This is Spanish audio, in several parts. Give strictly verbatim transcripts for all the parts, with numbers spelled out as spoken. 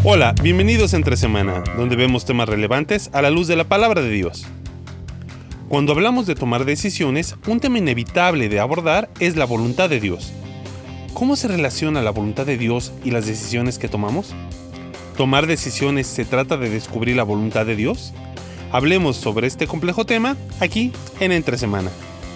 Hola, bienvenidos a Entre Semana, donde vemos temas relevantes a la luz de la palabra de Dios. Cuando hablamos de tomar decisiones, un tema inevitable de abordar es la voluntad de Dios. ¿Cómo se relaciona la voluntad de Dios y las decisiones que tomamos? ¿Tomar decisiones se trata de descubrir la voluntad de Dios? Hablemos sobre este complejo tema aquí en Entre Semana.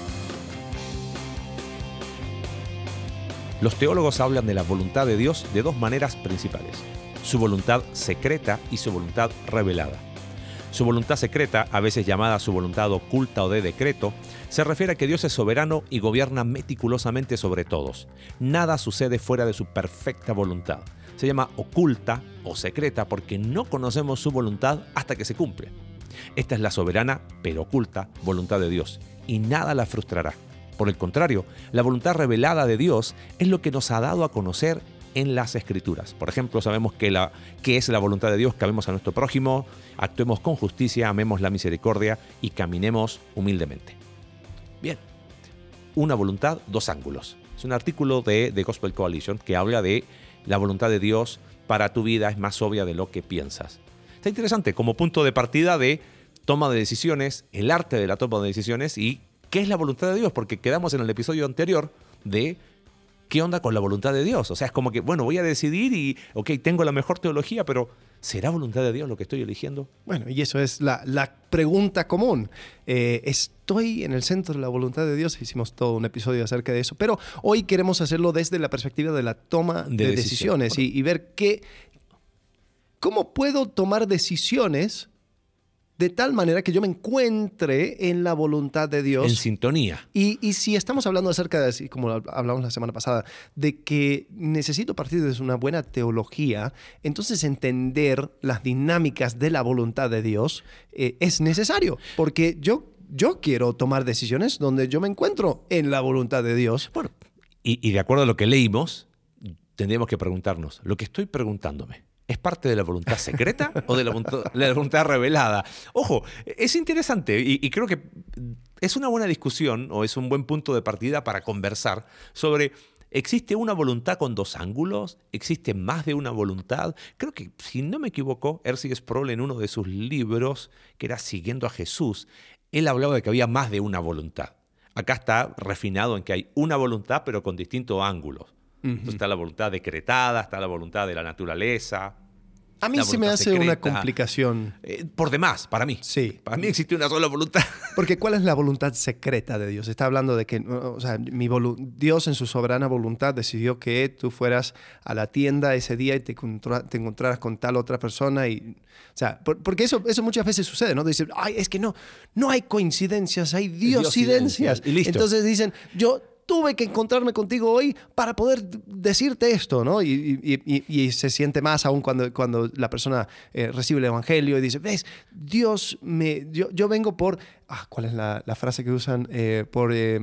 Los teólogos hablan de la voluntad de Dios de dos maneras principales: su voluntad secreta y su voluntad revelada. Su voluntad secreta, a veces llamada su voluntad oculta o de decreto, se refiere a que Dios es soberano y gobierna meticulosamente sobre todos. Nada sucede fuera de su perfecta voluntad. Se llama oculta o secreta porque no conocemos su voluntad hasta que se cumple. Esta es la soberana, pero oculta, voluntad de Dios, y nada la frustrará. Por el contrario, la voluntad revelada de Dios es lo que nos ha dado a conocer en las Escrituras. Por ejemplo, sabemos que, la, que es la voluntad de Dios, que amemos a nuestro prójimo, actuemos con justicia, amemos la misericordia y caminemos humildemente. Bien, una voluntad, dos ángulos. Es un artículo de The Gospel Coalition que habla de la voluntad de Dios para tu vida es más obvia de lo que piensas. Está interesante como punto de partida de toma de decisiones, el arte de la toma de decisiones y qué es la voluntad de Dios, porque quedamos en el episodio anterior de ¿qué onda con la voluntad de Dios? O sea, es como que, bueno, voy a decidir y, ok, tengo la mejor teología, pero ¿será voluntad de Dios lo que estoy eligiendo? Bueno, y eso es la, la pregunta común. Eh, ¿Estoy en el centro de la voluntad de Dios? Hicimos todo un episodio acerca de eso, pero hoy queremos hacerlo desde la perspectiva de la toma de, de decisión. decisiones y, y ver qué, cómo puedo tomar decisiones de tal manera que yo me encuentre en la voluntad de Dios. En sintonía. Y, y si estamos hablando acerca de, como hablamos la semana pasada, de que necesito partir de una buena teología, entonces entender las dinámicas de la voluntad de Dios eh, es necesario. Porque yo, yo quiero tomar decisiones donde yo me encuentro en la voluntad de Dios. Bueno, y, y de acuerdo a lo que leímos, tendríamos que preguntarnos, lo que estoy preguntándome, ¿es parte de la voluntad secreta o de la voluntad, la voluntad revelada? Ojo, es interesante y, y creo que es una buena discusión o es un buen punto de partida para conversar sobre ¿existe una voluntad con dos ángulos? ¿Existe más de una voluntad? Creo que, si no me equivoco, R C Sproul en uno de sus libros, que era Siguiendo a Jesús, él hablaba de que había más de una voluntad. Acá está refinado en que hay una voluntad pero con distintos ángulos. Entonces está la voluntad decretada, está la voluntad de la naturaleza. A mí se me hace secreta. Una complicación. Eh, por demás, para mí. Sí. Para mí existe una sola voluntad. Porque ¿cuál es la voluntad secreta de Dios? Está hablando de que, o sea, mi volu- Dios en su soberana voluntad decidió que tú fueras a la tienda ese día y te, encontra- te encontraras con tal otra persona. Y, o sea, por, porque eso, eso muchas veces sucede, ¿no? Dicen, ay, es que no, no hay coincidencias, hay diosidencias. Y listo. Entonces dicen, yo tuve que encontrarme contigo hoy para poder decirte esto, ¿no? Y, y, y, y se siente más aún cuando, cuando la persona eh, recibe el evangelio y dice, ves, Dios me... Yo, yo vengo por... Ah, ¿cuál es la, la frase que usan? Eh, por... Eh,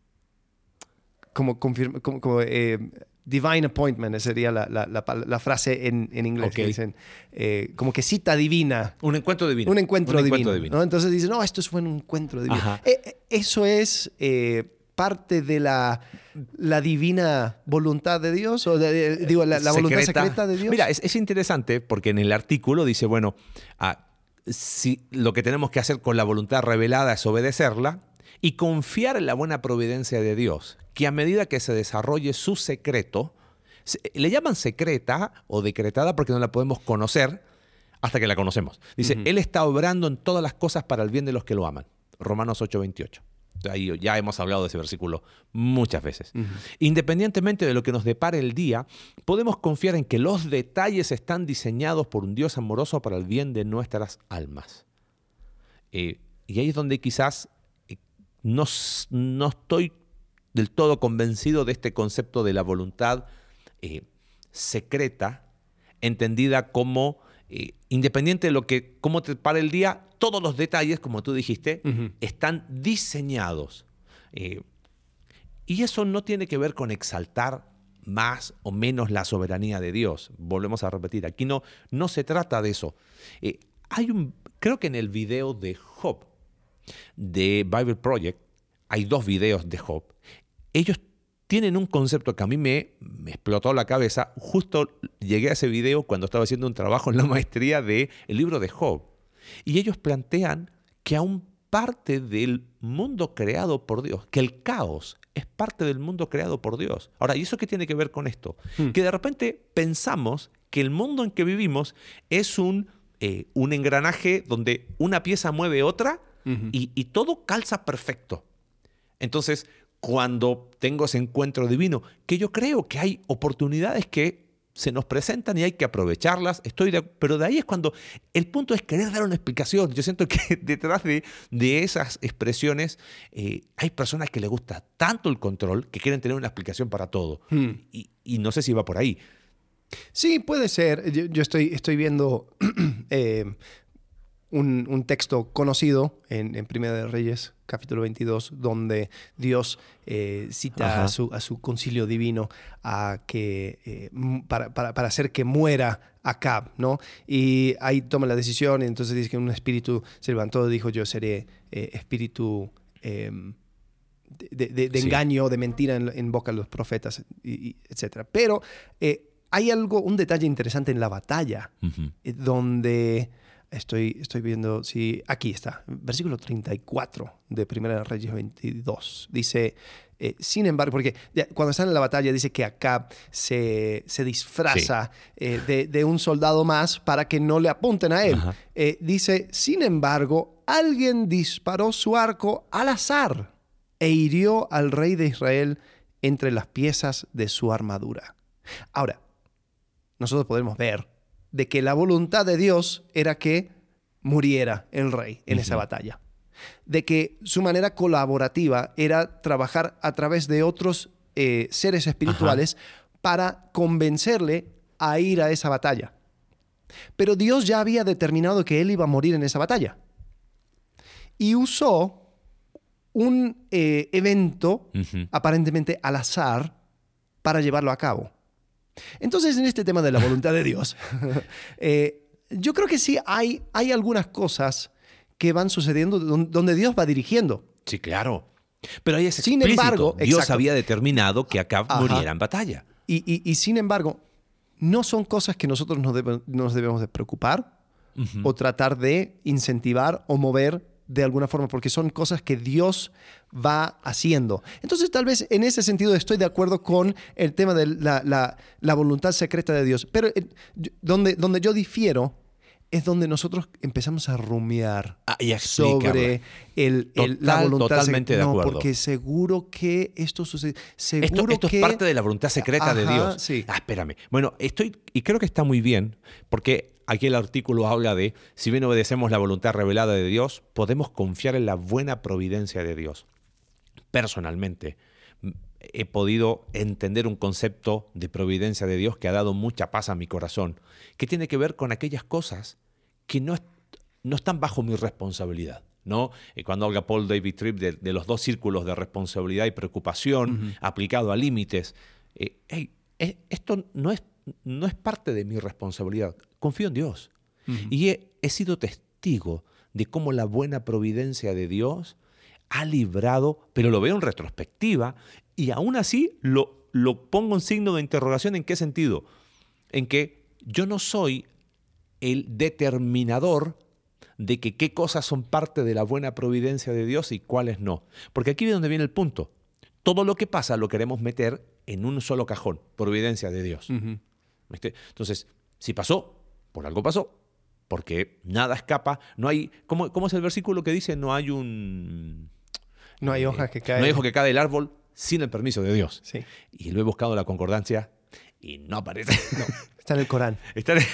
como... Confirma, como, como eh, divine appointment sería la, la, la, la frase en, en inglés. Okay. Que dicen, eh, como que cita divina. Un encuentro divino. Un encuentro un divino. Encuentro divino. ¿no? Entonces dicen, no, esto fue un encuentro divino. Eh, eso es... Eh, parte de la, la divina voluntad de Dios, o de, de, digo, la, la voluntad secreta de Dios. Mira, es, es interesante porque en el artículo dice, bueno, ah, si lo que tenemos que hacer con la voluntad revelada es obedecerla y confiar en la buena providencia de Dios, que a medida que se desarrolle su secreto, se, le llaman secreta o decretada porque no la podemos conocer hasta que la conocemos. Dice, uh-huh. Él está obrando en todas las cosas para el bien de los que lo aman. Romanos ocho veintiocho. Ahí ya hemos hablado de ese versículo muchas veces. Uh-huh. Independientemente de lo que nos depare el día, podemos confiar en que los detalles están diseñados por un Dios amoroso para el bien de nuestras almas. Eh, y ahí es donde quizás eh, no, no estoy del todo convencido de este concepto de la voluntad eh, secreta, entendida como eh, independiente de lo que, cómo te depare el día, todos los detalles, como tú dijiste, uh-huh. están diseñados. Eh, y eso no tiene que ver con exaltar más o menos la soberanía de Dios. Volvemos a repetir, aquí no, no se trata de eso. Eh, hay un, creo que en el video de Job, de Bible Project, hay dos videos de Job. Ellos tienen un concepto que a mí me, me explotó la cabeza. Justo llegué a ese video cuando estaba haciendo un trabajo en la maestría del libro de Job. Y ellos plantean que aún parte del mundo creado por Dios, que el caos es parte del mundo creado por Dios. Ahora, ¿y eso qué tiene que ver con esto? Hmm. Que de repente pensamos que el mundo en que vivimos es un, eh, un engranaje donde una pieza mueve otra uh-huh. y, y todo calza perfecto. Entonces, cuando tengo ese encuentro divino, que yo creo que hay oportunidades que se nos presentan y hay que aprovecharlas, estoy de, pero de ahí es cuando el punto es querer dar una explicación. Yo siento que detrás de, de esas expresiones eh, hay personas que les gusta tanto el control que quieren tener una explicación para todo. Hmm. Y, y no sé si va por ahí. Sí, puede ser. Yo, yo estoy, estoy viendo eh, un, un texto conocido en, en Primera de Reyes, capítulo veintidós, donde Dios eh, cita a su, a su concilio divino a que, eh, para, para, para hacer que muera Acab, ¿no? Y ahí toma la decisión y entonces dice que un espíritu se levantó y dijo, yo seré eh, espíritu eh, de, de, de sí. engaño, de mentira en, en boca de los profetas, y, y etcétera. Pero eh, hay algo, un detalle interesante en la batalla, uh-huh. eh, donde... Estoy, estoy viendo, sí, aquí está, versículo treinta y cuatro de Primera de Reyes veintidós. Dice, eh, sin embargo, porque cuando están en la batalla dice que Acab se, se disfraza sí. eh, de, de un soldado más para que no le apunten a él. Eh, dice, sin embargo, alguien disparó su arco al azar e hirió al rey de Israel entre las piezas de su armadura. Ahora, nosotros podemos ver de que la voluntad de Dios era que muriera el rey en uh-huh. esa batalla. De que su manera colaborativa era trabajar a través de otros eh, seres espirituales uh-huh. para convencerle a ir a esa batalla. Pero Dios ya había determinado que él iba a morir en esa batalla. Y usó un eh, evento uh-huh. aparentemente al azar para llevarlo a cabo. Entonces, en este tema de la voluntad de Dios, eh, yo creo que sí hay, hay algunas cosas que van sucediendo donde Dios va dirigiendo. Sí, claro. Pero ahí es sin explícito. Embargo, Dios exacto. había determinado que Acab Ajá. muriera en batalla. Y, y, y sin embargo, no son cosas que nosotros nos, debe, nos debemos de preocupar uh-huh. o tratar de incentivar o mover de alguna forma, porque son cosas que Dios va haciendo. Entonces, tal vez en ese sentido estoy de acuerdo con el tema de la, la, la voluntad secreta de Dios. Pero eh, donde, donde yo difiero es donde nosotros empezamos a rumiar ah, y sobre el, el, Total, la voluntad totalmente secreta. de acuerdo. No, porque seguro que esto sucede. Seguro esto, esto que... es parte de la voluntad secreta Ajá, de Dios. Sí. Ah, espérame. Bueno, estoy, y creo que está muy bien, porque aquí el artículo habla de, si bien obedecemos la voluntad revelada de Dios, podemos confiar en la buena providencia de Dios. Personalmente, he podido entender un concepto de providencia de Dios que ha dado mucha paz a mi corazón, que tiene que ver con aquellas cosas que no, no están bajo mi responsabilidad, ¿no? Y cuando habla Paul David Tripp de, de los dos círculos de responsabilidad y preocupación uh-huh. aplicado a límites, eh, hey, eh, esto no es, no es parte de mi responsabilidad. Confío en Dios. Uh-huh. Y he, he sido testigo de cómo la buena providencia de Dios ha librado, pero lo veo en retrospectiva, y aún así lo, lo pongo en signo de interrogación. ¿En qué sentido? En que yo no soy el determinador de que qué cosas son parte de la buena providencia de Dios y cuáles no. Porque aquí es donde viene el punto. Todo lo que pasa lo queremos meter en un solo cajón, providencia de Dios. Uh-huh. ¿Viste? Entonces, si pasó, por algo pasó, porque nada escapa. No hay, ¿cómo, cómo es el versículo que dice? No hay un... No hay hoja que cae. No hay hoja que cae del árbol sin el permiso de Dios. Sí. Y lo he buscado en la concordancia y no aparece. No, está en el Corán. Está en el...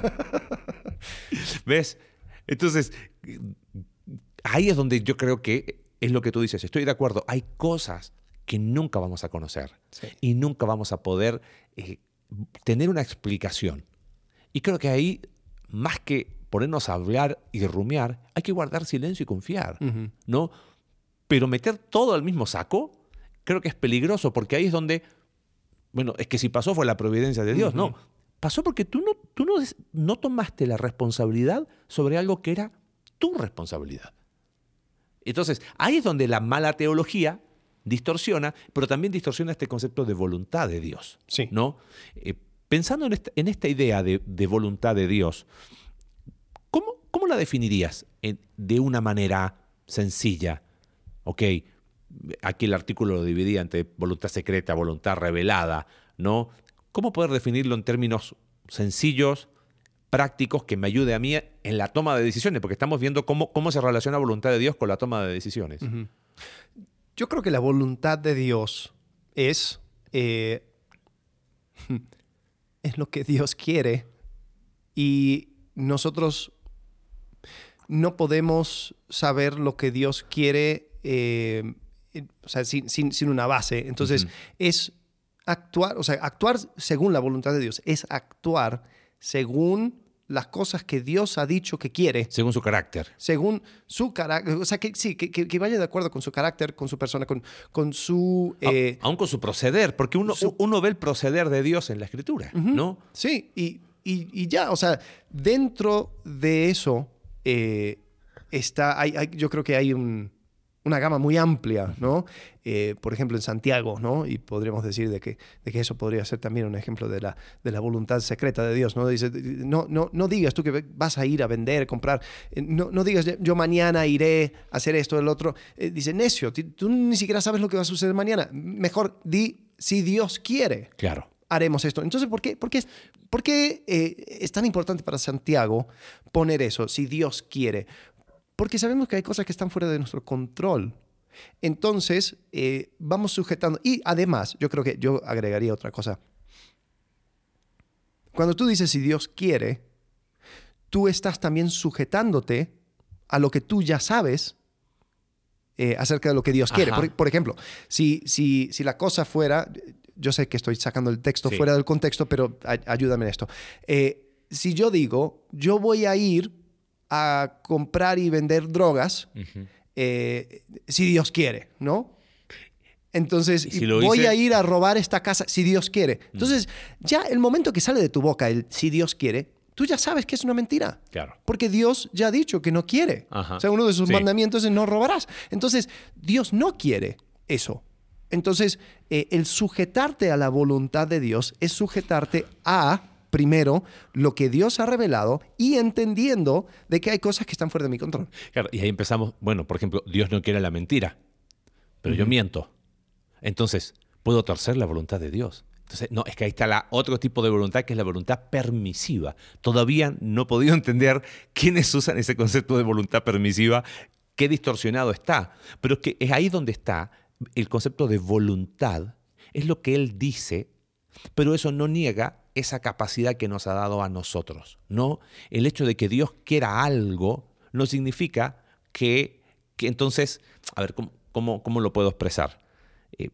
¿Ves? Entonces, ahí es donde yo creo que es lo que tú dices. Estoy de acuerdo. Hay cosas que nunca vamos a conocer sí. y nunca vamos a poder eh, tener una explicación. Y creo que ahí, más que ponernos a hablar y rumiar, hay que guardar silencio y confiar, uh-huh. ¿no? Pero meter todo al mismo saco, creo que es peligroso, porque ahí es donde, bueno, es que si pasó fue la providencia de Dios. Uh-huh. No, pasó porque tú, no, tú no, no tomaste la responsabilidad sobre algo que era tu responsabilidad. Entonces, ahí es donde la mala teología distorsiona, pero también distorsiona este concepto de voluntad de Dios. Sí. ¿No? Eh, pensando en esta, en esta idea de, de voluntad de Dios, ¿cómo, cómo la definirías en, de una manera sencilla? Ok, aquí el artículo lo dividía entre voluntad secreta, voluntad revelada, ¿no? ¿Cómo poder definirlo en términos sencillos, prácticos, que me ayude a mí en la toma de decisiones? Porque estamos viendo cómo, cómo se relaciona la voluntad de Dios con la toma de decisiones. Uh-huh. Yo creo que la voluntad de Dios es, eh, es lo que Dios quiere, y nosotros no podemos saber lo que Dios quiere eh, o sea, sin, sin, sin una base. Entonces, uh-huh. es actuar, o sea, actuar según la voluntad de Dios, es actuar según las cosas que Dios ha dicho que quiere. Según su carácter. Según su carácter. O sea, que sí, que, que, que vaya de acuerdo con su carácter, con su persona, con, con su... Eh, Aún con su proceder, porque uno, su... uno ve el proceder de Dios en la Escritura, uh-huh. ¿no? Sí, y, y, y ya, o sea, dentro de eso eh, está, hay, hay, yo creo que hay un... una gama muy amplia, ¿no? Eh, por ejemplo, en Santiago, ¿no? Y podríamos decir de que, de que eso podría ser también un ejemplo de la, de la voluntad secreta de Dios, ¿no? Dice, no, no, no digas tú que vas a ir a vender, comprar, no, no digas yo mañana iré a hacer esto, el otro. Eh, dice, necio, tú ni siquiera sabes lo que va a suceder mañana. Mejor di, si Dios quiere, claro, haremos esto. Entonces, ¿por qué, por qué, por qué eh, es tan importante para Santiago poner eso, si Dios quiere? Porque sabemos que hay cosas que están fuera de nuestro control. Entonces, eh, vamos sujetando. Y además, yo creo que yo agregaría otra cosa. Cuando tú dices si Dios quiere, tú estás también sujetándote a lo que tú ya sabes eh, acerca de lo que Dios quiere. Por, por ejemplo, si, si, si la cosa fuera... Yo sé que estoy sacando el texto sí. fuera del contexto, pero ay, ayúdame en esto. Eh, si yo digo, yo voy a ir a comprar y vender drogas, uh-huh. eh, si Dios quiere, ¿no? Entonces, si voy hice... a ir a robar esta casa, si Dios quiere. Entonces, uh-huh. ya el momento que sale de tu boca el si Dios quiere, tú ya sabes que es una mentira. Claro. Porque Dios ya ha dicho que no quiere. Uh-huh. O sea, uno de sus sí. mandamientos es no robarás. Entonces, Dios no quiere eso. Entonces, eh, el sujetarte a la voluntad de Dios es sujetarte a... primero, lo que Dios ha revelado y entendiendo de que hay cosas que están fuera de mi control. Claro, y ahí empezamos, bueno, por ejemplo, Dios no quiere la mentira, pero uh-huh. yo miento. Entonces, ¿puedo torcer la voluntad de Dios? Entonces, no, es que ahí está la, otro tipo de voluntad, que es la voluntad permisiva. Todavía no he podido entender quiénes usan ese concepto de voluntad permisiva, qué distorsionado está. Pero es que es ahí donde está el concepto de voluntad, es lo que Él dice, pero eso no niega esa capacidad que nos ha dado a nosotros, ¿no? El hecho de que Dios quiera algo no significa que, que entonces, a ver, ¿cómo, cómo, cómo lo puedo expresar? Eh,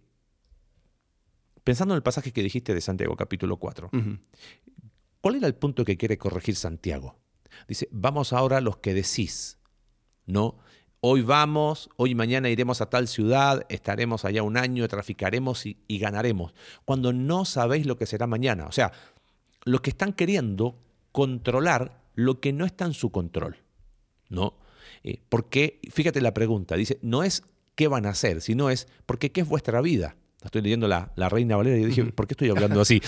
pensando en el pasaje que dijiste de Santiago, capítulo cuatro, uh-huh. ¿cuál era el punto que quiere corregir Santiago? Dice, vamos ahora a los que decís, ¿no? Hoy vamos, hoy y mañana iremos a tal ciudad, estaremos allá un año, traficaremos y, y ganaremos. Cuando no sabéis lo que será mañana. O sea, los que están queriendo controlar lo que no está en su control, ¿no? Eh, porque, fíjate la pregunta, dice, no es qué van a hacer, sino es, porque ¿qué es vuestra vida? Estoy leyendo la, la Reina Valera y dije, ¿por qué estoy hablando así?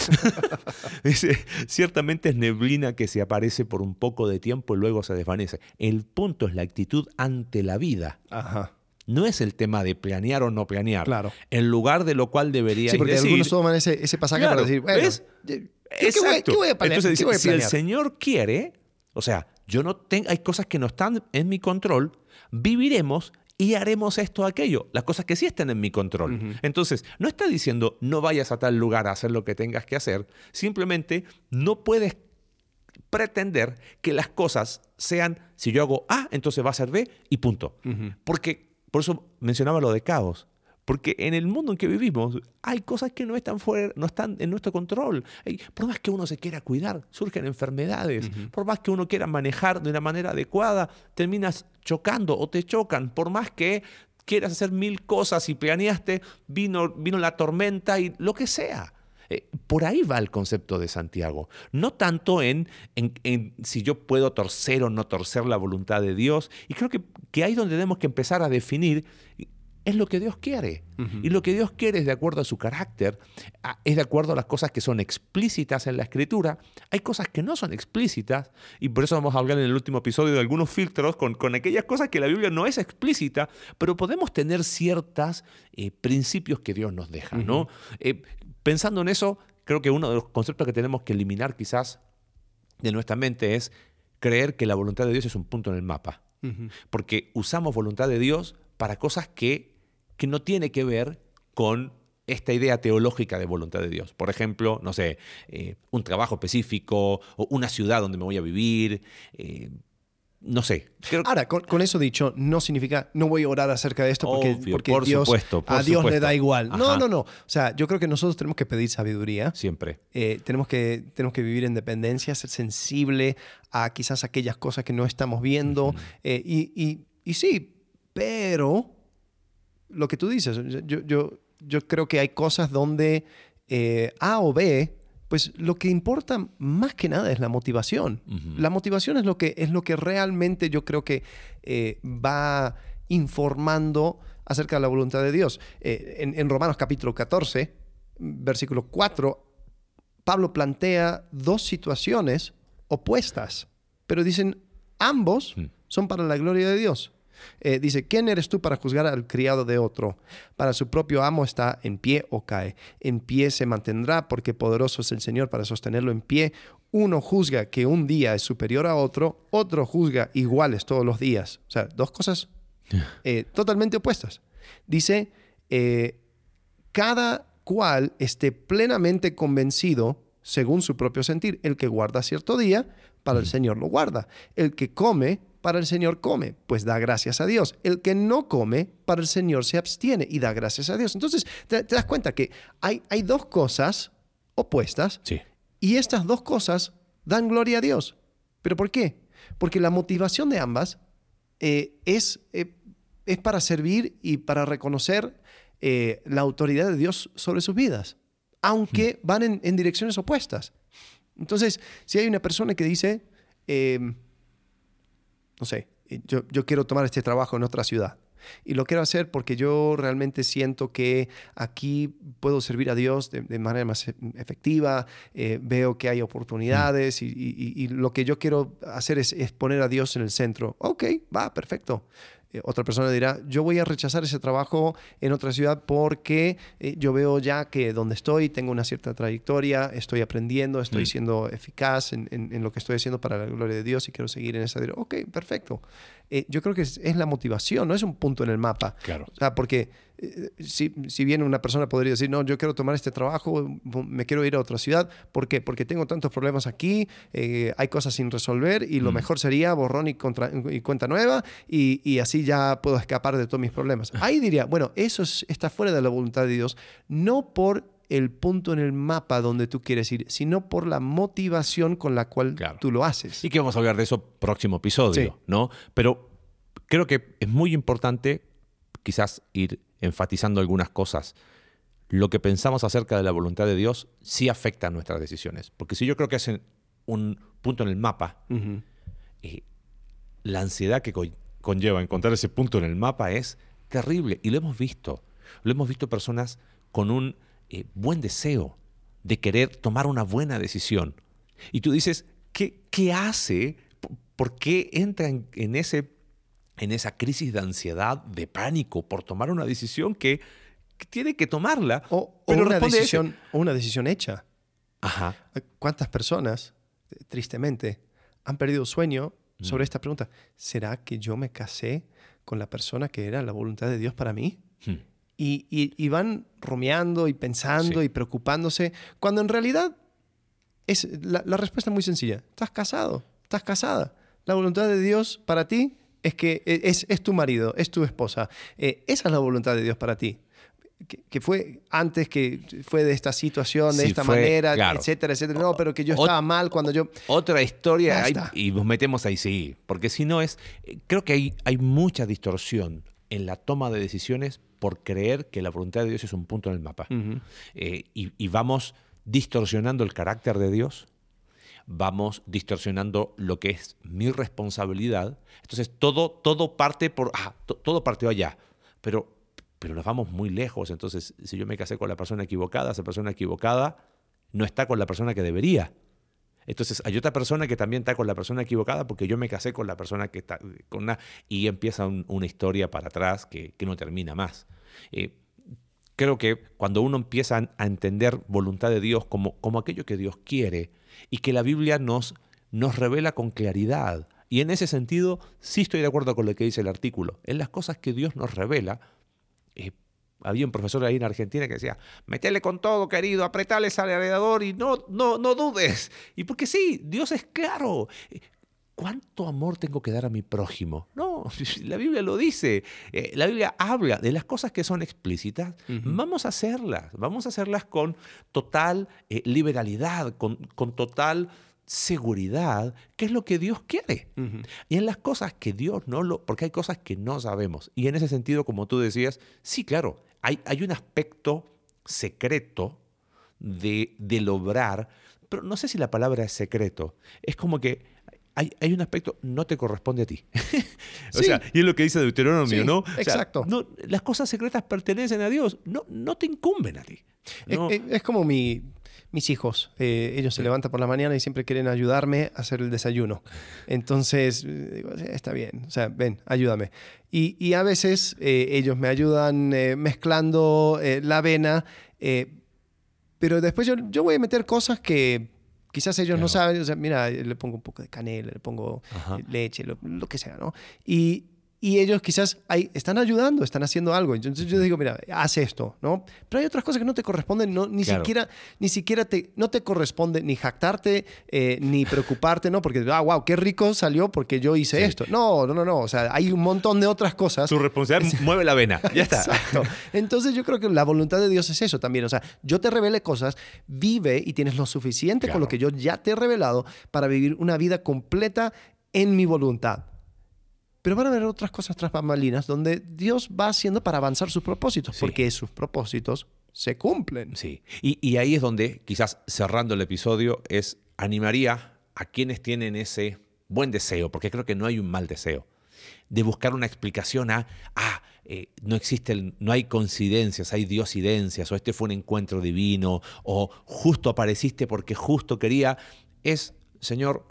Dice, ciertamente es neblina que se aparece por un poco de tiempo y luego se desvanece. El punto es la actitud ante la vida. Ajá. No es el tema de planear o no planear. Claro. En lugar de lo cual debería sí, porque decir... algunos toman ese, ese pasaje claro, para decir, bueno, ¿ves? ¿qué, Exacto. ¿qué, voy, ¿qué voy a planear? Entonces, ¿Qué voy a si planear? el Señor quiere, o sea, yo no tengo, hay cosas que no están en mi control, viviremos y haremos esto o aquello, las cosas que sí están en mi control. Uh-huh. Entonces, no está diciendo no vayas a tal lugar a hacer lo que tengas que hacer, simplemente no puedes pretender que las cosas sean, si yo hago A, entonces va a ser B y punto. Uh-huh. Porque, por eso mencionaba lo de caos. Porque en el mundo en que vivimos hay cosas que no están, fuera, no están en nuestro control. Por más que uno se quiera cuidar, surgen enfermedades. Uh-huh. Por más que uno quiera manejar de una manera adecuada, terminas chocando o te chocan. Por más que quieras hacer mil cosas y planeaste, vino, vino la tormenta y lo que sea. Eh, por ahí va el concepto de Santiago. No tanto en, en, en si yo puedo torcer o no torcer la voluntad de Dios. Y creo que, que ahí es donde tenemos que empezar a definir es lo que Dios quiere. Ujú. Y lo que Dios quiere es de acuerdo a su carácter, a- es de acuerdo a las cosas que son explícitas en la Escritura. Hay cosas que no son explícitas, y por eso vamos a hablar en el último episodio de algunos filtros con, con aquellas cosas que la Biblia no es explícita, pero podemos tener ciertos eh, principios que Dios nos deja, ¿no? Eh, pensando en eso, creo que uno de los conceptos que tenemos que eliminar quizás de nuestra mente es creer que la voluntad de Dios es un punto en el mapa. Ujú. Porque usamos voluntad de Dios para cosas que, que no tiene que ver con esta idea teológica de voluntad de Dios. Por ejemplo, no sé, eh, un trabajo específico o una ciudad donde me voy a vivir, eh, no sé. Creo, Ahora, con, con eso dicho, no significa no voy a orar acerca de esto porque, Obvio, porque por Dios, supuesto, por a Dios le supuesto. da igual. No, Ajá. no, no. O sea, yo creo que nosotros tenemos que pedir sabiduría. siempre. Eh, tenemos, que, tenemos que vivir en dependencia, ser sensible a quizás aquellas cosas que no estamos viendo. Ujú. Eh, y, y, y sí, pero lo que tú dices, yo, yo, yo creo que hay cosas donde eh, A o B, pues lo que importa más que nada es la motivación. Ujú. La motivación es lo que, es lo que realmente yo creo que eh, va informando acerca de la voluntad de Dios. Eh, en, en Romanos capítulo catorce, versículo cuatro, Pablo plantea dos situaciones opuestas, pero dicen ambos Mm. son para la gloria de Dios. Eh, dice, ¿quién eres tú para juzgar al criado de otro? Para su propio amo está en pie o cae. En pie se mantendrá porque poderoso es el Señor para sostenerlo en pie. Uno juzga que un día es superior a otro, otro juzga iguales todos los días. O sea, dos cosas eh, totalmente opuestas. Dice, eh, cada cual esté plenamente convencido según su propio sentir. El que guarda cierto día, para el Señor lo guarda. El que come, para el Señor come, pues da gracias a Dios. El que no come, para el Señor se abstiene y da gracias a Dios. Entonces, te, te das cuenta que hay, hay dos cosas opuestas Sí. y estas dos cosas dan gloria a Dios. ¿Pero por qué? Porque la motivación de ambas eh, es, eh, es para servir y para reconocer eh, la autoridad de Dios sobre sus vidas, aunque van en, en direcciones opuestas. Entonces, si hay una persona que dice, eh, no sé, yo, yo quiero tomar este trabajo en otra ciudad y lo quiero hacer porque yo realmente siento que aquí puedo servir a Dios de, de manera más efectiva, eh, veo que hay oportunidades y, y- y lo que yo quiero hacer es, es poner a Dios en el centro. Ok, va, perfecto. Eh, otra persona dirá, yo voy a rechazar ese trabajo en otra ciudad porque eh, yo veo ya que donde estoy tengo una cierta trayectoria, estoy aprendiendo, estoy Mm. siendo eficaz en, en- en lo que estoy haciendo para la gloria de Dios y quiero seguir en esa dirección. Ok, perfecto. Eh, yo creo que es, es la motivación, no es un punto en el mapa. Claro. O sea, porque eh, si, si bien una persona podría decir, no, yo quiero tomar este trabajo, me quiero ir a otra ciudad. ¿Por qué? Porque tengo tantos problemas aquí, eh, hay cosas sin resolver y lo Mm. mejor sería borrón y, contra- y cuenta nueva y, y así ya puedo escapar de todos mis problemas. Ahí diría, bueno, eso es- está fuera de la voluntad de Dios, no por el punto en el mapa donde tú quieres ir, sino por la motivación con la cual Claro. tú lo haces. Y que vamos a hablar de eso próximo episodio, Sí. ¿no? Pero creo que es muy importante quizás ir enfatizando algunas cosas. Lo que pensamos acerca de la voluntad de Dios sí afecta a nuestras decisiones. Porque si yo creo que es en un punto en el mapa, Ujú. eh, la ansiedad que co- conlleva encontrar ese punto en el mapa es terrible. Y lo hemos visto. Lo hemos visto personas con un eh, buen deseo de querer tomar una buena decisión. Y tú dices, ¿qué, qué hace? ¿Por- ¿Por qué entra en, en ese, en esa crisis de ansiedad, de pánico por tomar una decisión que, que tiene que tomarla? O, o pero una, responde ese. decisión, o una decisión hecha. Ajá. ¿Cuántas personas, eh, tristemente, han perdido sueño sobre Mm. esta pregunta? ¿Será que yo me casé con la persona que era la voluntad de Dios para mí? Hmm. Y, y- y van rumiando y pensando Sí. y preocupándose, cuando en realidad es la, la respuesta es muy sencilla. Estás casado, estás casada. La voluntad de Dios para ti es que e, es, es tu marido, es tu esposa. Eh, esa es la voluntad de Dios para ti. Que, que fue antes, que fue de esta situación, de Sí, esta fue, manera, claro. etcétera, etcétera. No, pero que yo Ot- estaba mal cuando yo... Otra historia hay- Basta. y nos metemos ahí, sí. Porque si no es... eh, Creo que hay, hay mucha distorsión en la toma de decisiones por creer que la voluntad de Dios es un punto en el mapa. Ujú. Eh, y, y vamos distorsionando el carácter de Dios, vamos distorsionando lo que es mi responsabilidad. Entonces todo, todo parte por... Ah, to- todo partió allá. Pero pero nos vamos muy lejos. Entonces, si yo me casé con la persona equivocada, esa persona equivocada no está con la persona que debería. Entonces, hay otra persona que también está con la persona equivocada porque yo me casé con la persona que está con una... Y empieza un, una historia para atrás que, que no termina más. Eh, creo que cuando uno empieza a, a entender voluntad de Dios como, como aquello que Dios quiere y que la Biblia nos, nos revela con claridad, y en ese sentido sí estoy de acuerdo con lo que dice el artículo, en las cosas que Dios nos revela. Eh, había un profesor ahí en Argentina que decía, metele con todo, querido, apretale ese acelerador y no, no, no dudes. Y porque sí, Dios es claro. ¿Cuánto amor tengo que dar a mi prójimo? No, la Biblia lo dice. Eh, la Biblia habla de las cosas que son explícitas. Uh-huh. Vamos a hacerlas. Vamos a hacerlas con total eh, liberalidad, con, con total seguridad, que es lo que Dios quiere. Uh-huh. Y en las cosas que Dios no lo... Porque hay cosas que no sabemos. Y en ese sentido, como tú decías, sí, claro, hay, hay un aspecto secreto de, del obrar, pero no sé si la palabra es secreto. Es como que hay, hay un aspecto, no te corresponde a ti. o sí. sea, y es lo que dice Deuteronomio, sí, ¿no? O sea, exacto. No, las cosas secretas pertenecen a Dios, no, no te incumben a ti. ¿No? Es, es como mi... Mis hijos, eh, ellos se levantan por la mañana y siempre quieren ayudarme a hacer el desayuno. Entonces, digo, está bien, o sea, ven, ayúdame. Y, y a veces eh, ellos me ayudan eh, mezclando eh, la avena, eh, pero después yo, yo voy a meter cosas que quizás ellos claro. no saben. O sea, mira, le pongo un poco de canela, le pongo Ajá. leche, lo, lo que sea, ¿no? Y... Y ellos quizás ahí están ayudando, están haciendo algo. Entonces yo digo, mira, haz esto, ¿no? Pero hay otras cosas que no te corresponden, no, ni claro. siquiera, ni siquiera te, no te corresponde ni jactarte, eh, ni preocuparte, ¿no? Porque, ah, wow, qué rico salió porque yo hice sí. esto. No, no, no, no. O sea, hay un montón de otras cosas. Tu responsabilidad mueve la vena, ya está. Exacto. Entonces yo creo que la voluntad de Dios es eso también. O sea, yo te revele cosas, vive y tienes lo suficiente claro. con lo que yo ya te he revelado para vivir una vida completa en mi voluntad. Pero van a haber otras cosas tras bambalinas donde Dios va haciendo para avanzar sus propósitos, sí. porque sus propósitos se cumplen. Sí. Y, y ahí es donde, quizás cerrando el episodio, es animaría a quienes tienen ese buen deseo, porque creo que no hay un mal deseo, de buscar una explicación a, ah, eh, no existe, el, no hay coincidencias, hay diosidencias, o este fue un encuentro divino, o justo apareciste porque justo quería. Es, Señor,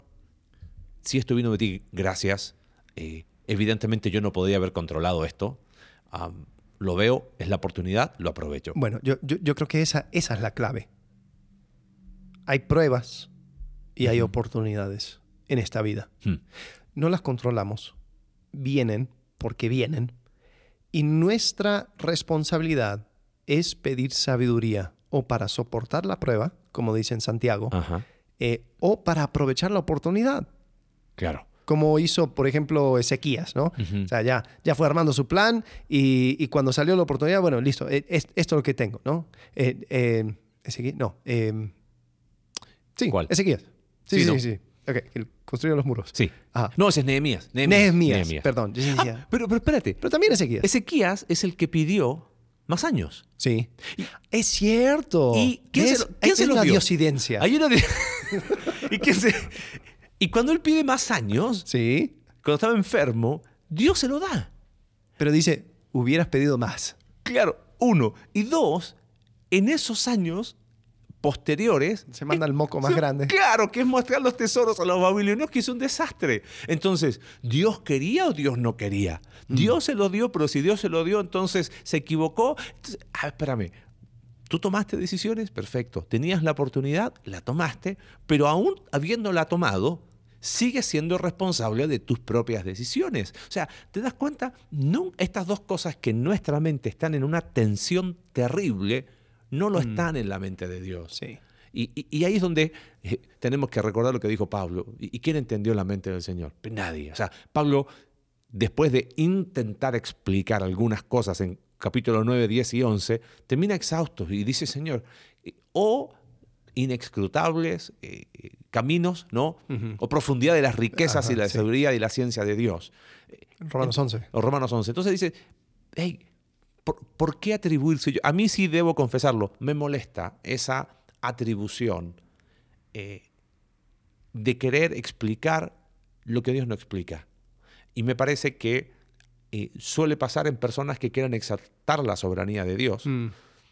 si esto vino de ti, gracias. Eh, Evidentemente yo no podía haber controlado esto. Um, lo veo, es la oportunidad, lo aprovecho. Bueno, yo, yo, yo creo que esa, esa es la clave. Hay pruebas y uh-huh. hay oportunidades en esta vida. Uh-huh. No las controlamos. Vienen porque vienen. Y nuestra responsabilidad es pedir sabiduría o para soportar la prueba, como dice en Santiago, uh-huh. eh, o para aprovechar la oportunidad. Claro. Como hizo, por ejemplo, Ezequías, ¿no? Uh-huh. O sea, ya, ya fue armando su plan y, y cuando salió la oportunidad, bueno, listo, es, esto es lo que tengo, ¿no? Eh, eh, Ezequías, no. Eh, sí, ¿Cuál? Ezequías. Sí, sí, sí. sí, No. sí. Ok, el construyó los muros. Sí. Ajá. No, ese es Nehemías. Nehemías, Nehemías, Nehemías. perdón. Yo decía, ah, pero, pero espérate. Pero también Ezequías. Ezequías es el que pidió más años. Sí. Y, es cierto. ¿Y quién es, se, lo, quién es se lo una dio? diosidencia. Hay una di- ¿Y quién se... Y cuando él pide más años, sí. cuando estaba enfermo, Dios se lo da. Pero dice, hubieras pedido más. Claro, uno. Y dos, en esos años posteriores... Se manda el moco más se, grande. Claro, que es mostrar los tesoros a los babilonios, que es un desastre. Entonces, ¿Dios quería o Dios no quería? Mm. Dios se lo dio, pero si Dios se lo dio, entonces se equivocó. Entonces, ah, espérame. ¿Tú tomaste decisiones? Perfecto. ¿Tenías la oportunidad? La tomaste. Pero aún habiéndola tomado, sigues siendo responsable de tus propias decisiones. O sea, ¿te das cuenta? No, estas dos cosas que en nuestra mente están en una tensión terrible, no lo mm. están en la mente de Dios. Sí. Y, y, y ahí es donde eh, tenemos que recordar lo que dijo Pablo. ¿Y, y quién entendió la mente del Señor? Pues nadie. O sea, Pablo, después de intentar explicar algunas cosas en capítulos nueve, diez y once, termina exhausto y dice, Señor, o inescrutables eh, caminos, ¿no? Uh-huh. O profundidad de las riquezas Ajá, y la sí. sabiduría y la ciencia de Dios. Romanos once. O Romanos once. Entonces dice, hey, ¿por, ¿por qué atribuirse yo? A mí sí debo confesarlo, me molesta esa atribución eh, de querer explicar lo que Dios no explica. Y me parece que eh, suele pasar en personas que quieren exaltar la soberanía de Dios. Mm.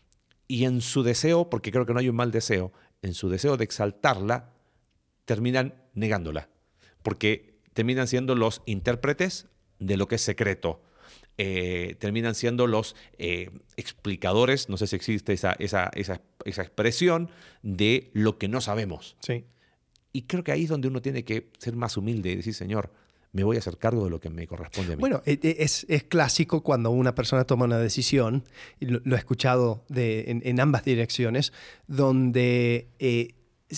Y en su deseo, porque creo que no hay un mal deseo, en su deseo de exaltarla, terminan negándola. Porque terminan siendo los intérpretes de lo que es secreto. Eh, terminan siendo los eh, explicadores, no sé si existe esa, esa, esa, esa expresión, de lo que no sabemos. Sí. Y creo que ahí es donde uno tiene que ser más humilde y decir, Señor, me voy a hacer cargo de lo que me corresponde a mí. Bueno, es, es clásico cuando una persona toma una decisión, y lo, lo he escuchado de, en, en ambas direcciones, donde eh,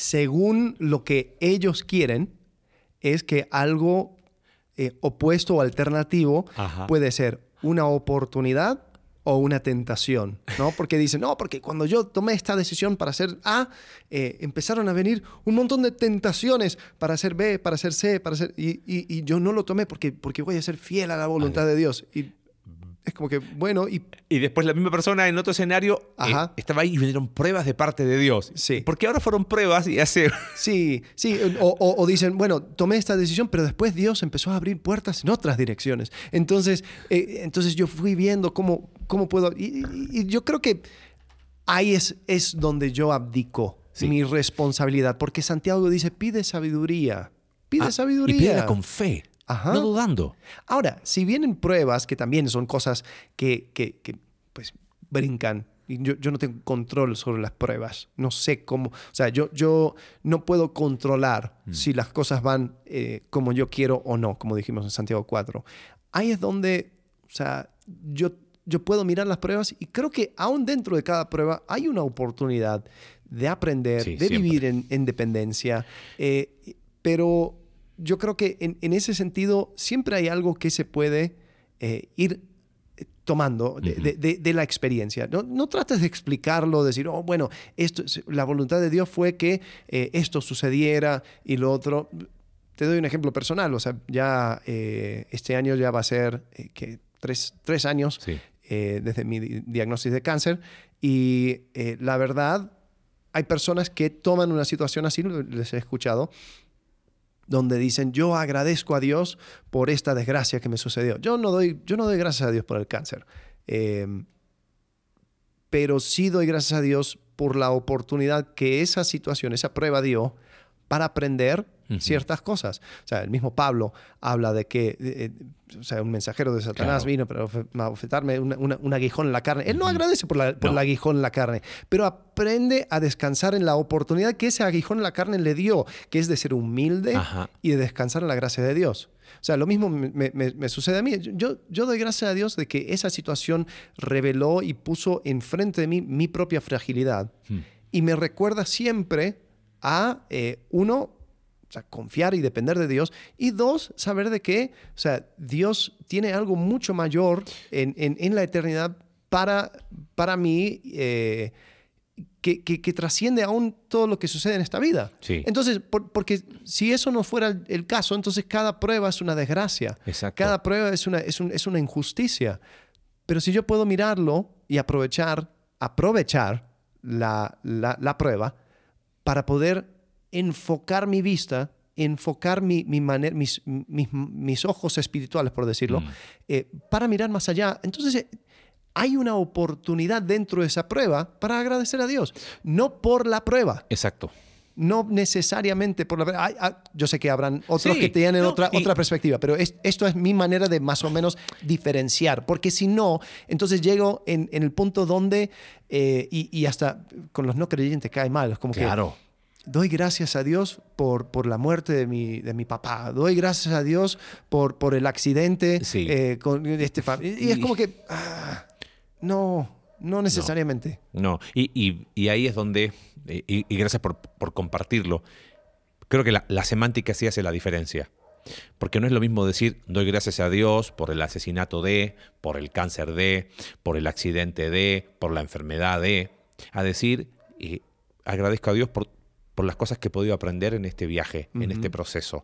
según lo que ellos quieren, es que algo eh, opuesto o alternativo Ajá. puede ser una oportunidad o una tentación, ¿no? Porque dicen, no, porque cuando yo tomé esta decisión para hacer A, eh, empezaron a venir un montón de tentaciones para hacer B, para hacer C, para hacer... Y, y, y yo no lo tomé porque, porque voy a ser fiel a la voluntad de Dios. Y es como que, bueno, y... Y después la misma persona en otro escenario eh, estaba ahí y vinieron pruebas de parte de Dios. Sí. Porque ahora fueron pruebas y hace... Sí, sí. O, o, o dicen, bueno, tomé esta decisión, pero después Dios empezó a abrir puertas en otras direcciones. Entonces, eh, entonces yo fui viendo cómo, cómo puedo... Y, y, y yo creo que ahí es, es donde yo abdico sí. mi responsabilidad. Porque Santiago dice, pide sabiduría. Pide ah, sabiduría. Y pídela con fe. Ajá. No dudando. Ahora, si vienen pruebas, que también son cosas que, que, que pues, brincan, y yo, yo no tengo control sobre las pruebas, no sé cómo, o sea, yo, yo no puedo controlar mm. si las cosas van eh, como yo quiero o no, como dijimos en Santiago cuatro. Ahí es donde, o sea, yo, yo puedo mirar las pruebas y creo que aún dentro de cada prueba hay una oportunidad de aprender, sí, de siempre. vivir en, en dependencia, eh, pero... Yo creo que en, en ese sentido siempre hay algo que se puede eh, ir tomando de, uh-huh. de, de, de la experiencia. No, no trates de explicarlo, decir, oh, bueno, esto, la voluntad de Dios fue que eh, esto sucediera y lo otro. Te doy un ejemplo personal. O sea, ya eh, este año ya va a ser eh, que tres, tres años sí. eh, desde mi diagnóstico de cáncer. Y eh, la verdad, hay personas que toman una situación así, les he escuchado, donde dicen, yo agradezco a Dios por esta desgracia que me sucedió. Yo no doy, yo no doy gracias a Dios por el cáncer, eh, pero sí doy gracias a Dios por la oportunidad que esa situación, esa prueba dio para aprender uh-huh. ciertas cosas. O sea, el mismo Pablo habla de que, eh, o sea, un mensajero de Satanás claro. vino para ofrecerme una, una, un aguijón en la carne. Él uh-huh. no agradece por, la, por no. el aguijón en la carne, pero aprende a descansar en la oportunidad que ese aguijón en la carne le dio, que es de ser humilde uh-huh. y de descansar en la gracia de Dios. O sea, lo mismo me, me, me sucede a mí. Yo, yo doy gracias a Dios de que esa situación reveló y puso enfrente de mí mi propia fragilidad. Hmm. Y me recuerda siempre a, eh, uno, o sea, confiar y depender de Dios. Y dos, saber de que, o sea, Dios tiene algo mucho mayor en, en, en la eternidad para, para mí, eh, que, que, que trasciende aún todo lo que sucede en esta vida. Sí. Entonces, por, porque si eso no fuera el, el caso, entonces cada prueba es una desgracia. Exacto. Cada prueba es una, es, un, es una injusticia. Pero si yo puedo mirarlo y aprovechar, aprovechar la, la, la prueba para poder enfocar mi vista, enfocar mi, mi manera, mis, mis, mis ojos espirituales, por decirlo, mm. eh, para mirar más allá. Entonces, eh, hay una oportunidad dentro de esa prueba para agradecer a Dios. No por la prueba. Exacto. No necesariamente por la prueba. Hay, hay, yo sé que habrán otros sí, que tienen no, otra, y... otra perspectiva, pero es, esto es mi manera de más o menos diferenciar. Porque si no, entonces llego en, en el punto donde, eh, y, y hasta con los no creyentes cae mal. Es como claro. que doy gracias a Dios por, por la muerte de mi, de mi papá. Doy gracias a Dios por, por el accidente sí. eh, con este familia. Y es como que, ah, no, no necesariamente. No, no. Y, y, y ahí es donde, y, y gracias por, por compartirlo, creo que la, la semántica sí hace la diferencia. Porque no es lo mismo decir, doy gracias a Dios por el asesinato de, por el cáncer de, por el accidente de, por la enfermedad de, a decir, eh, agradezco a Dios por por las cosas que he podido aprender en este viaje, uh-huh. en este proceso.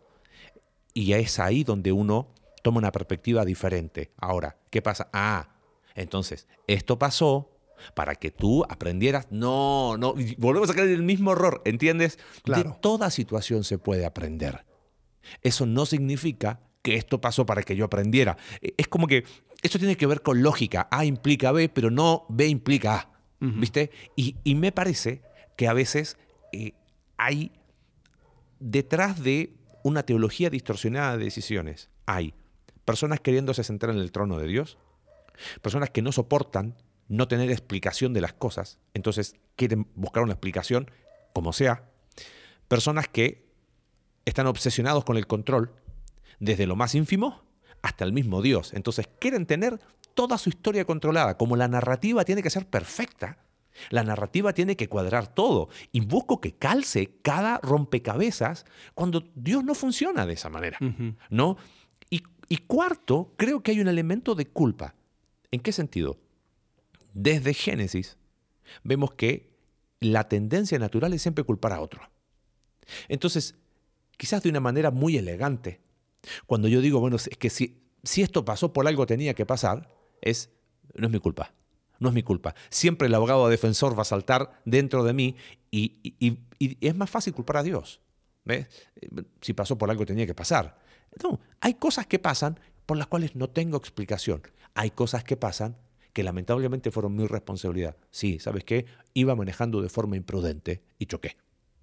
Y es ahí donde uno toma una perspectiva diferente. Ahora, ¿qué pasa? Ah, entonces, esto pasó para que tú aprendieras. No, no, volvemos a caer en el mismo error, ¿entiendes? Claro. De toda situación se puede aprender. Eso no significa que esto pasó para que yo aprendiera. Es como que Esto tiene que ver con lógica. A implica B, pero no B implica A. Uh-huh. ¿Viste? Y, y me parece que a veces eh, hay, detrás de una teología distorsionada de decisiones, hay personas queriéndose sentar en el trono de Dios, personas que no soportan no tener explicación de las cosas, entonces quieren buscar una explicación como sea, personas que están obsesionados con el control, desde lo más ínfimo hasta el mismo Dios. Entonces quieren tener toda su historia controlada. Como la narrativa tiene que ser perfecta, la narrativa tiene que cuadrar todo. Y busco que calce cada rompecabezas cuando Dios no funciona de esa manera. Uh-huh. ¿No? Y, y cuarto, creo que hay un elemento de culpa. ¿En qué sentido? Desde Génesis vemos que la tendencia natural es siempre culpar a otro. Entonces, quizás de una manera muy elegante, cuando yo digo, bueno, es que si, si esto pasó por algo tenía que pasar, es, no es mi culpa, no es mi culpa. Siempre el abogado defensor va a saltar dentro de mí y, y, y es más fácil culpar a Dios. ¿Ves? Si pasó por algo tenía que pasar. No, hay cosas que pasan por las cuales no tengo explicación. Hay cosas que pasan que lamentablemente fueron mi responsabilidad. Sí, ¿sabes qué? Iba manejando de forma imprudente y choqué.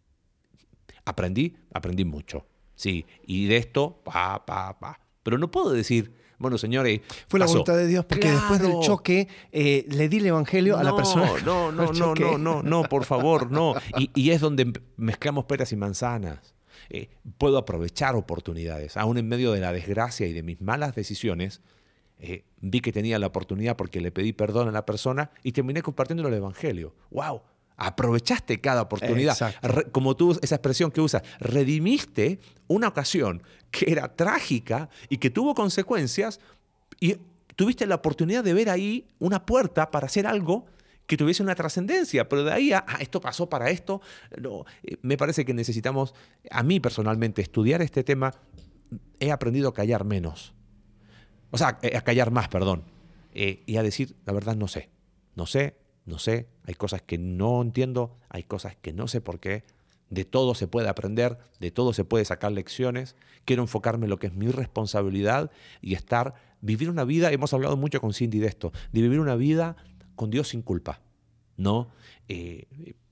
Aprendí, aprendí mucho. Sí, y de esto, pa, pa, pa. Pero no puedo decir, bueno, señores, fue la pasó. voluntad de Dios, porque ¡Claro! Después del choque le eh, di el evangelio no, a la persona. No, no, no, no, no, no, por favor, no. Y, y es donde mezclamos peras y manzanas. Eh, puedo aprovechar oportunidades. Aún en medio de la desgracia y de mis malas decisiones, eh, vi que tenía la oportunidad porque le pedí perdón a la persona y terminé compartiendo el evangelio. ¡Wow! Aprovechaste cada oportunidad. Re, como tú, esa expresión que usas, redimiste una ocasión que era trágica y que tuvo consecuencias y tuviste la oportunidad de ver ahí una puerta para hacer algo que tuviese una trascendencia, pero de ahí a ah, esto pasó para esto. No, eh, me parece que necesitamos, a mí personalmente, estudiar este tema. He aprendido a callar menos. O sea, a callar más, perdón. Eh, y a decir, la verdad, no sé. No sé, no sé. Hay cosas que no entiendo, hay cosas que no sé por qué. De todo se puede aprender, de todo se puede sacar lecciones. Quiero enfocarme en lo que es mi responsabilidad y estar, vivir una vida, hemos hablado mucho con Cindy de esto, de vivir una vida con Dios sin culpa, ¿no? Eh,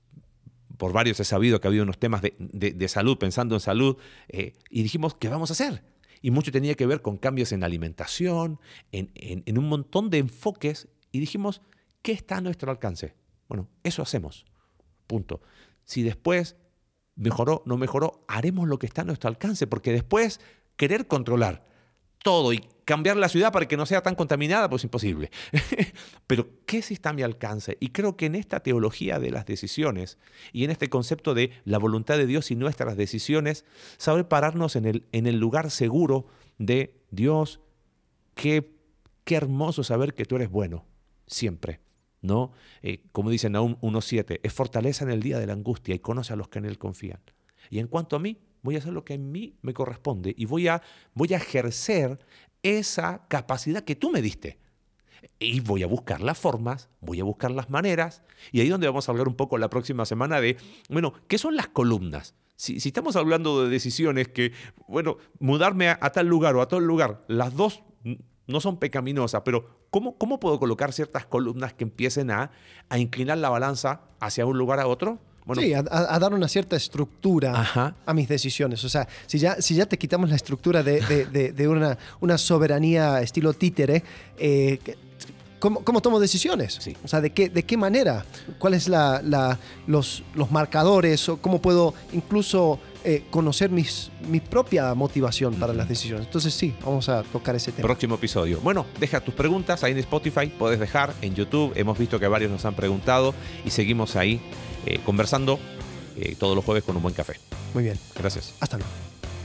por varios he sabido que ha habido unos temas de, de, de salud, pensando en salud, eh, y dijimos, ¿qué vamos a hacer? Y mucho tenía que ver con cambios en la alimentación, en, en, en un montón de enfoques, y dijimos, ¿qué está a nuestro alcance? Bueno, eso hacemos, punto. Si después mejoró, no mejoró, haremos lo que está a nuestro alcance, porque después querer controlar todo y cambiar la ciudad para que no sea tan contaminada, pues imposible. Pero ¿qué sí está a mi alcance? Y creo que en esta teología de las decisiones y en este concepto de la voluntad de Dios y nuestras decisiones, saber pararnos en el, en el lugar seguro de Dios, qué, qué hermoso saber que tú eres bueno, siempre, ¿no? Eh, como dice Nahum uno siete, es fortaleza en el día de la angustia y conoce a los que en él confían. Y en cuanto a mí, voy a hacer lo que a mí me corresponde y voy a, voy a ejercer esa capacidad que tú me diste. Y voy a buscar las formas, voy a buscar las maneras. Y ahí es donde vamos a hablar un poco la próxima semana de, bueno, ¿qué son las columnas? Si, si estamos hablando de decisiones que, bueno, mudarme a, a tal lugar o a tal lugar, las dos no son pecaminosas, pero ¿cómo, cómo puedo colocar ciertas columnas que empiecen a, a inclinar la balanza hacia un lugar a otro? Bueno, sí, a, a dar una cierta estructura Ajá. a mis decisiones. O sea, si ya, si ya te quitamos la estructura de, de, de, de una, una soberanía estilo títere, eh, ¿cómo, ¿cómo tomo decisiones? Sí. O sea, ¿de qué, de qué manera? ¿Cuáles la, la, los, los marcadores? ¿O cómo puedo incluso eh, conocer mis, mi propia motivación para uh-huh. las decisiones? Entonces sí, vamos a tocar ese tema. Próximo episodio. Bueno, deja tus preguntas ahí en Spotify, puedes dejar en YouTube. Hemos visto que varios nos han preguntado y seguimos ahí Eh, conversando eh, todos los jueves con un buen café. Muy bien. Gracias. Hasta luego.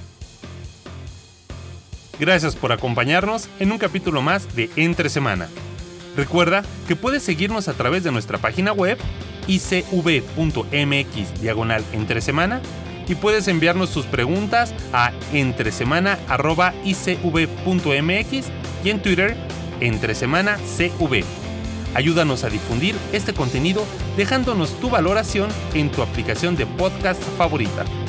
Gracias por acompañarnos en un capítulo más de Entre Semana. Recuerda que puedes seguirnos a través de nuestra página web i c v punto m x diagonal entre semana y puedes enviarnos tus preguntas a entresemana arroba i c v punto m x y en Twitter entresemana c v. Ayúdanos a difundir este contenido dejándonos tu valoración en tu aplicación de podcast favorita.